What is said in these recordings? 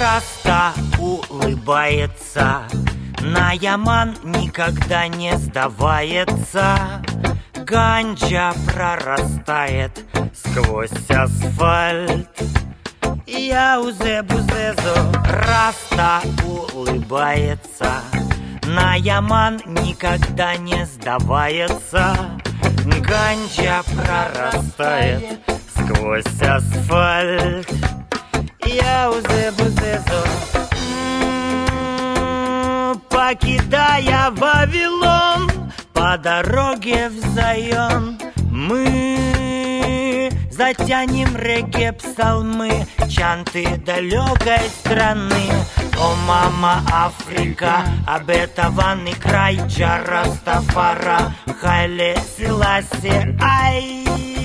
Раста улыбается, Наяман никогда не сдавается. Ганджа прорастает сквозь асфальт. Яузе-бузезо, Раста улыбается, Наяман никогда не сдавается. Ганджа прорастает сквозь асфальт. Яузе-бузезо, покидая Вавилон, по дороге в Зайон мы затянем регги-псалмы, чанты далекой страны. О, мама Африка, обетованный край, Джа Растафара, Хайле Селаси, ай!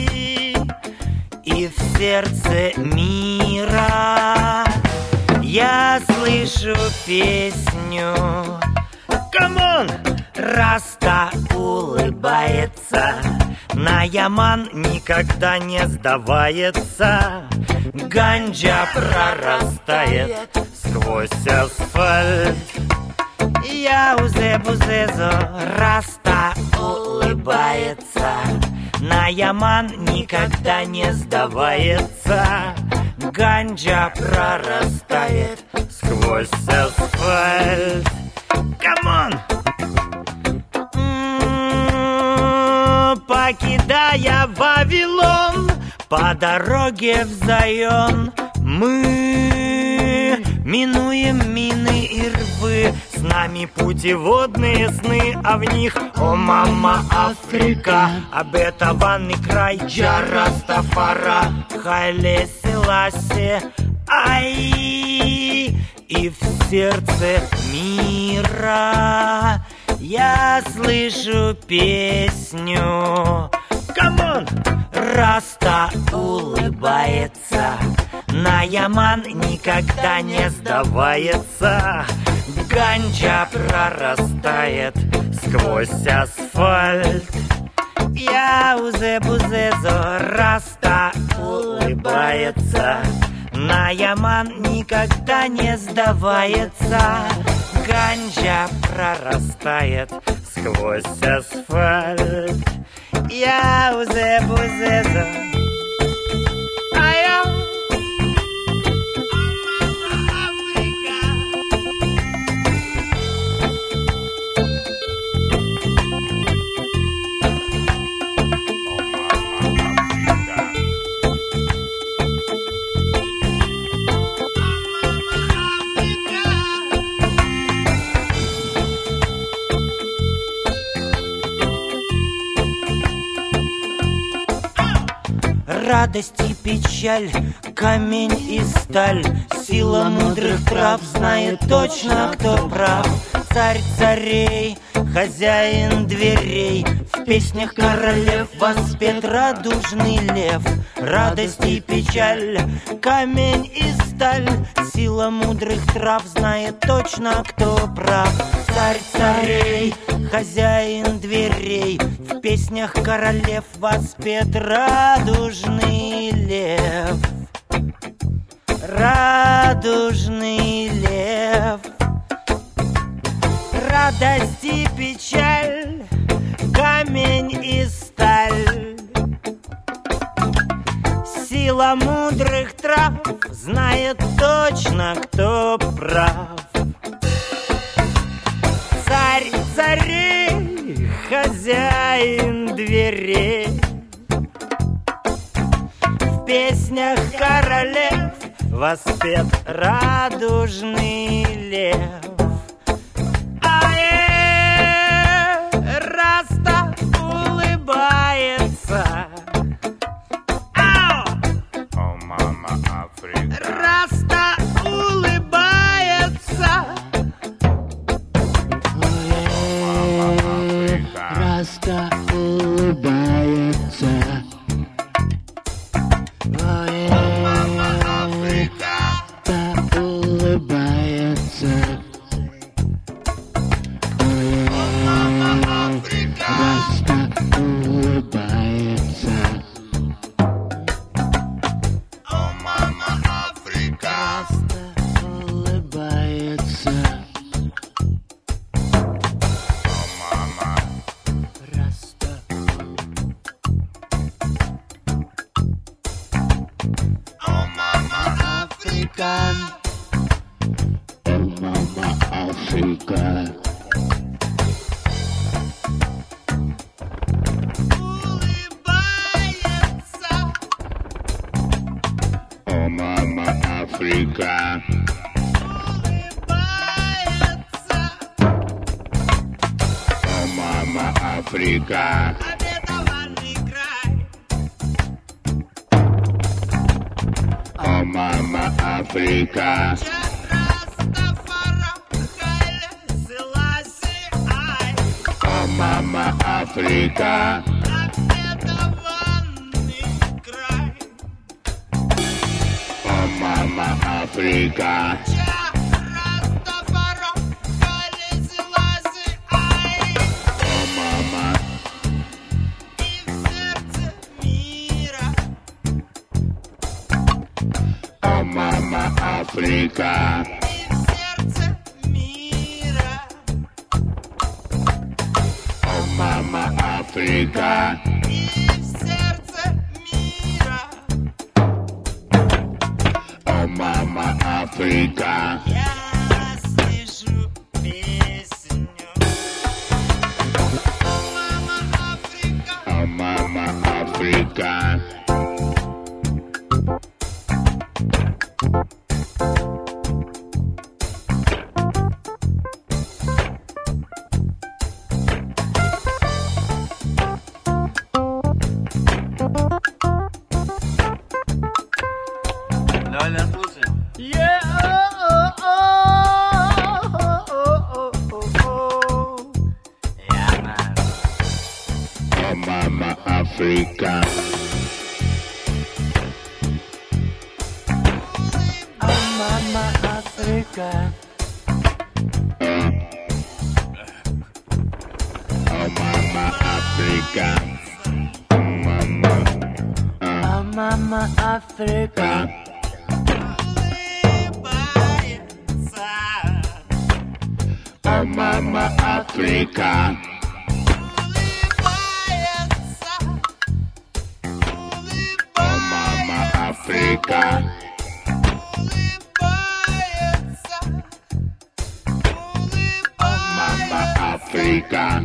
И в сердце мира я слышу песню. Камон! Раста улыбается, Наяман никогда не сдавается. Ганджа прорастает сквозь асфальт. Яузе-бузезо, Раста улыбается, Наяман никогда не сдавается. Ганджа прорастает сквозь асфальт. Камон! Покидая Вавилон, по дороге в Зайон мы минуем мины и рвы. С нами путеводные сны, а в них, о, мама Африка, обетованный край, Джа Растафара, Хайле Селаси, ай! И в сердце мира я слышу песню. Камон! Раста улыбается, Наяман никогда не сдавается. Ганджа прорастает сквозь асфальт. Яузе-бузезо, Раста улыбается, Наяман никогда не сдавается. Ганджа прорастает сквозь асфальт. Яузе-бузезо, ай-я. Радость и печаль, камень и сталь, сила мудрых трав знает точно, кто прав. Царь царей, хозяин дверей, в песнях королев воспет радужный лев. Радость и печаль, камень и сталь, сила мудрых трав знает точно, кто прав. Царь царей, хозяин дверей, в песнях королев воспет радужный лев. Радужный лев. Радость и печаль, камень и сталь, сила мудрых трав знает точно, кто прав. Царь царей, хозяин дверей, в песнях королев воспет радужный лев. Раста улыбается. О, мама Африка. Раста улыбается. Раста улыбается. Раста улыбается. Раста улыбается. О, мама Африка. Африка. О, мама Африка. О, мама Африка. О, мама Африка. Обетованный край. О, мама Африка. О, мама Африка. О, мама Африка. О, мама. О, мама Африка. О, мама Африка. О, мама Африка. Я слышу песню. Мама Африка. О, мама Африка. Давай, Лен, слушай. О, мама Африка. Мама Африка. О, мама Африка. Мама Мама Африка. О, мама Африка. О, мама Африка. Мама Африка.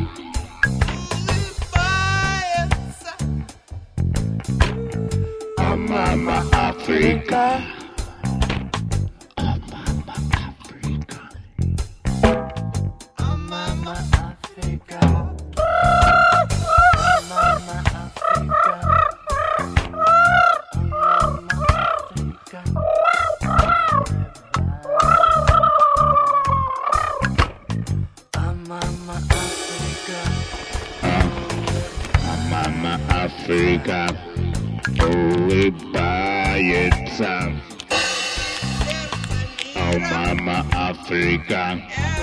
О, мама Африка. О, мама Африка. Мама Африка. Мама Африка. Мама Африка. Мама Африка. Мама Африка улыбается. О, мама Африка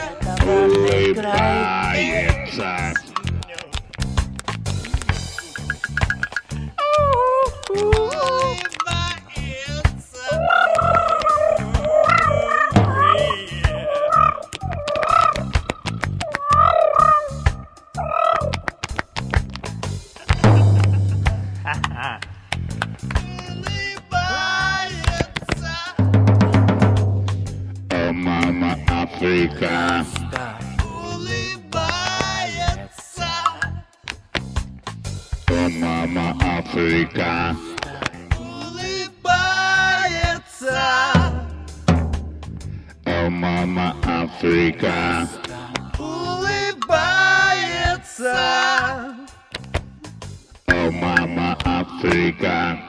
улыбается. О, мама Африка. О, мама Африка. О, мама Африка. О, мама Африка.